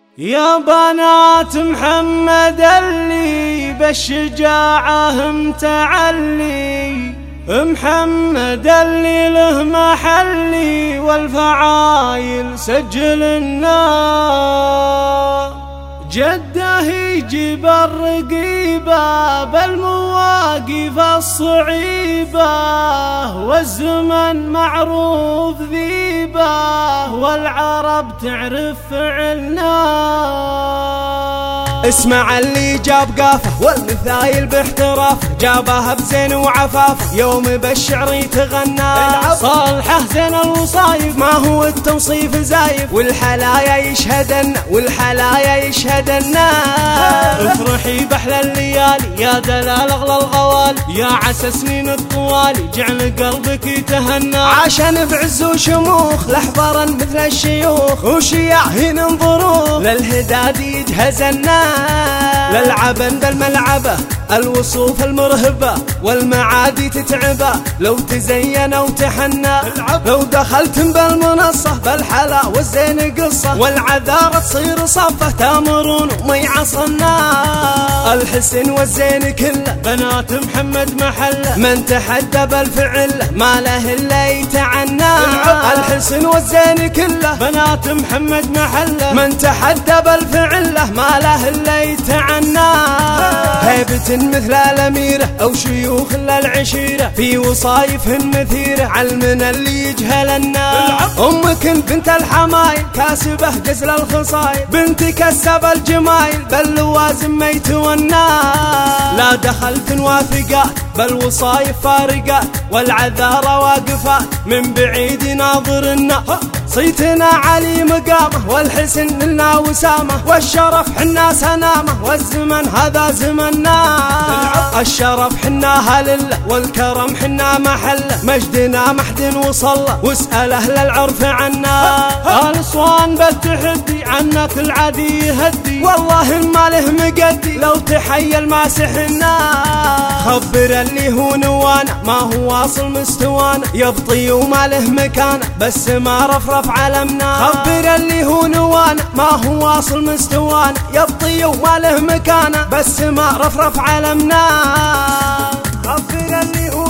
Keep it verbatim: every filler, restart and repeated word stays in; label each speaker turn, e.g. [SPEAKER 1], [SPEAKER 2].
[SPEAKER 1] يا بنات محمد اللي بالشجاعة متعلي، محمد اللي له محلي والفعايل سجل النار. جده يجيب الرقيبة بالمواقف الصعيبة، والزمن معروف ذيبه والعرب تعرف فعلنا. اسمع اللي جاب قافه والمثايل باحترافه، جابها بزين وعفافه يوم بالشعر يتغنى. صالحه زين الوصايف ما هو التوصيف زايف، والحلايا يشهدن والحلايا يشهدن. افرحي بأحلى الليالي يا دلال اغلى الغوالي، يا عسى سنين الطوالي جعل قلبك يتهنى. عاشن بعز وشموخ لحضرا مثل الشيوخ، وشياهين انظروه للهداد يجهزنا. للعبن بالملعبة الوصوف المرهبة والمعادي تتعبه، لو تزين وتحنى. لو دخلت بالمنصة بالحلا والزين قصة، والعذارة تصير صفة تامرون وما يعصنا. الحسن والزين كله بنات محمد محله، من تحدى بالفعله ما له الا يتعنى. الحسن والزين كله بنات محمد محله، من تحدى بالفعله ما له الا يتعنى. هيبة مثل الأميرة أو شيوخ للعشيرة، في وصايفهن مثيرة علمنا اللي يجهلنا. أمك بنت الحمايل كاسبة جزل الخصايل، بنت كسب الجمايل باللوازم ما يتونى. لا دخلت واثقات بالوصايف فارقات، والعذارى واقفات من بعيد ناظرنا. صيتنا علي مقامه والحسن لنا وسامه، والشرف حنا سنامه والزمن هذا زمننا. الشرف حناها لله والكرم حنا محله، مجدنا محد وصله واسأل أهل العرف عنا. الأسوان بالتحدي عنك العادي يهدي، والله ما له مقدي لو تحيل ما سحنا. خبر اللي هو نوانا ما هو واصل مستوانا، يبطي وما له مكانه بس ما رفرف علمنا. خبر اللي هو نوانا ما هو واصل مستوانا، يبطي وما له مكانه بس ما رفرف علمنا. خبر اللي هو